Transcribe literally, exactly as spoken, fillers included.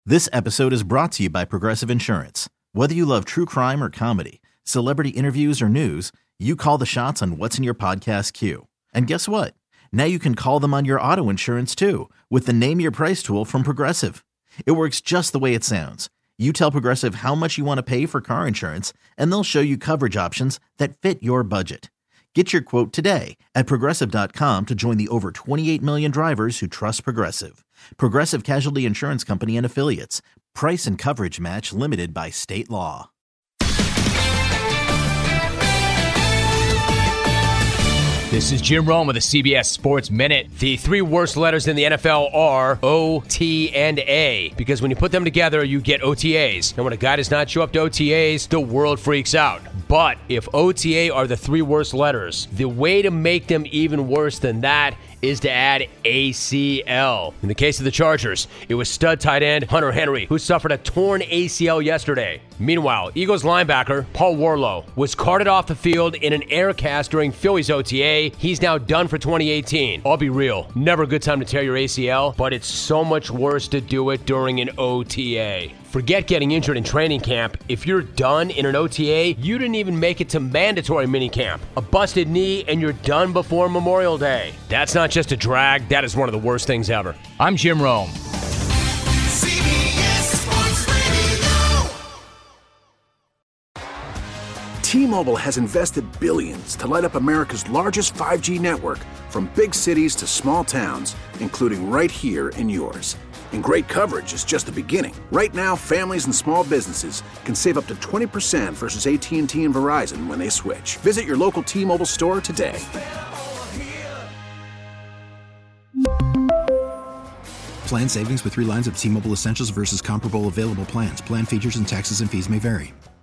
This episode is brought to you by Progressive Insurance. Whether you love true crime or comedy, celebrity interviews or news, you call the shots on what's in your podcast queue. And guess what? Now you can call them on your auto insurance too with the Name Your Price tool from Progressive. It works just the way it sounds. You tell Progressive how much you want to pay for car insurance, and they'll show you coverage options that fit your budget. Get your quote today at Progressive dot com to join the over twenty-eight million drivers who trust Progressive. Progressive Casualty Insurance Company and Affiliates. Price and coverage match limited by state law. This is Jim Rome with the C B S Sports Minute. The three worst letters in the N F L are O, T, and A, because when you put them together, you get O T As. And when a guy does not show up to O T As, the world freaks out. But if O T A are the three worst letters, the way to make them even worse than that is to add A C L. In the case of the Chargers, it was stud tight end Hunter Henry, who suffered a torn A C L yesterday. Meanwhile, Eagles linebacker Paul Warlow was carted off the field in an air cast during Philly's O T A. He's now done for twenty eighteen. I'll be real, never a good time to tear your A C L, but it's so much worse to do it during an O T A. Forget getting injured in training camp. If you're done in an O T A, you didn't even make it to mandatory minicamp. A busted knee and you're done before Memorial Day. That's not just a drag, that is one of the worst things ever. I'm Jim Rome. C B S Sports Radio. T-Mobile has invested billions to light up America's largest five G network, from big cities to small towns, including right here in yours. And great coverage is just the beginning. Right now, families and small businesses can save up to twenty percent versus A T and T and Verizon when they switch. Visit your local T-Mobile store today. Plan savings with three lines of T-Mobile Essentials versus comparable available plans. Plan features and taxes and fees may vary.